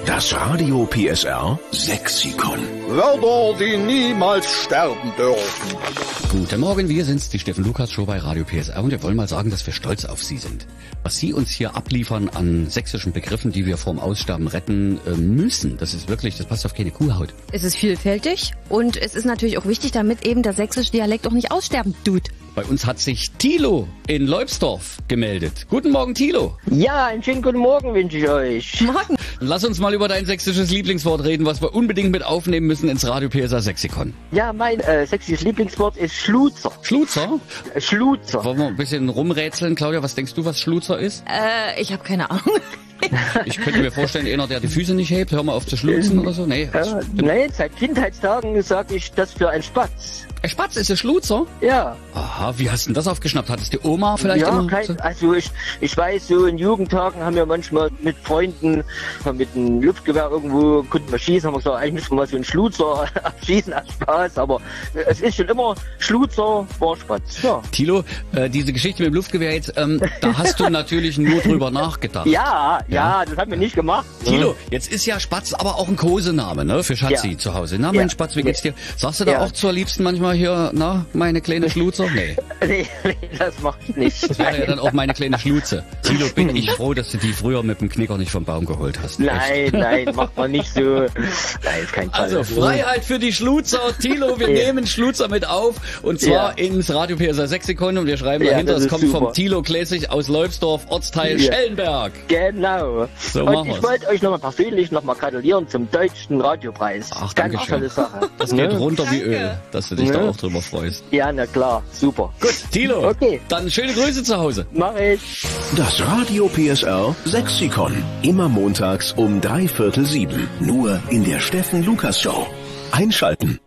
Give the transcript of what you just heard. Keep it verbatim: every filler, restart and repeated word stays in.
Das Radio P S R Sexikon. Wörter, die niemals sterben dürfen. Guten Morgen, wir sind's, die Steffen Lukas Show bei Radio P S R und wir wollen mal sagen, dass wir stolz auf Sie sind. Was Sie uns hier abliefern an sächsischen Begriffen, die wir vorm Aussterben retten äh, müssen, das ist wirklich, das passt auf keine Kuhhaut. Es ist vielfältig und es ist natürlich auch wichtig, damit eben der sächsische Dialekt auch nicht aussterben tut. Bei uns hat sich Thilo in Leubsdorf gemeldet. Guten Morgen, Thilo. Ja, einen schönen guten Morgen wünsche ich euch. Morgen. Lass uns mal über dein sächsisches Lieblingswort reden, was wir unbedingt mit aufnehmen müssen ins Radio P S R Sexikon. Ja, mein äh, sächsisches Lieblingswort ist Schluzer. Schluzer? Äh, Schluzer. Wollen wir ein bisschen rumrätseln? Claudia, was denkst du, was Schluzer ist? Äh, ich habe keine Ahnung. Ich könnte mir vorstellen, einer, der die Füße nicht hebt, hör mal auf zu schlutzen oder so. Nee, äh, nein, seit Kindheitstagen sage ich das für einen Spatz. Ein Spatz ist ein Schluzer? Ja. Aha, wie hast du denn das aufgeschnappt? Hattest die Oma vielleicht ja, immer? Kein, also ich, ich weiß, so in Jugendtagen haben wir manchmal mit Freunden mit einem Luftgewehr irgendwo, konnten wir schießen, haben wir gesagt, eigentlich müssen wir mal so einen Schluzer schießen als Spaß, aber es ist schon immer Schluzer, war Spatz. Ja. Thilo, äh, diese Geschichte mit dem Luftgewehr jetzt, ähm, da hast du natürlich nur drüber nachgedacht. Ja, ja, ja, das haben wir nicht gemacht. Thilo, jetzt ist ja Spatz aber auch ein Kosename, ne, für Schatzi ja. zu Hause. Na, mein ja. Spatz, wie geht's dir? Sagst du da ja. auch zur Liebsten manchmal hier, na, meine kleine Schluzer? Nee. nee, nee, das mach ich nicht. Das wäre ja dann auch meine kleine Schluze. Thilo, bin ich froh, dass du die früher mit dem Knicker nicht vom Baum geholt hast. Nein, Echt. nein, macht man nicht so. Nein, ist kein Fall. Also, Freiheit für die Schluzer. Thilo, wir ja. nehmen Schluzer mit auf. Und zwar ja. ins Radio P S R Sexikon. Und wir schreiben ja, dahinter, es kommt super. vom Thilo Klässig aus Leubsdorf, Ortsteil ja. Schellenberg. Genau. So und ich wollte euch nochmal persönlich nochmal gratulieren zum Deutschen Radiopreis. Ach, danke schön. Tolle Sache. Das geht ne? runter danke. wie Öl, dass du dich ne? da auch drüber freust. Ja, na klar. Super. Gut, Thilo. Okay. Dann schöne Grüße zu Hause. Mach ich. Das Radio P S R Sexikon. Immer montags um drei Viertel sieben. Nur in der Steffen Lukas Show. Einschalten.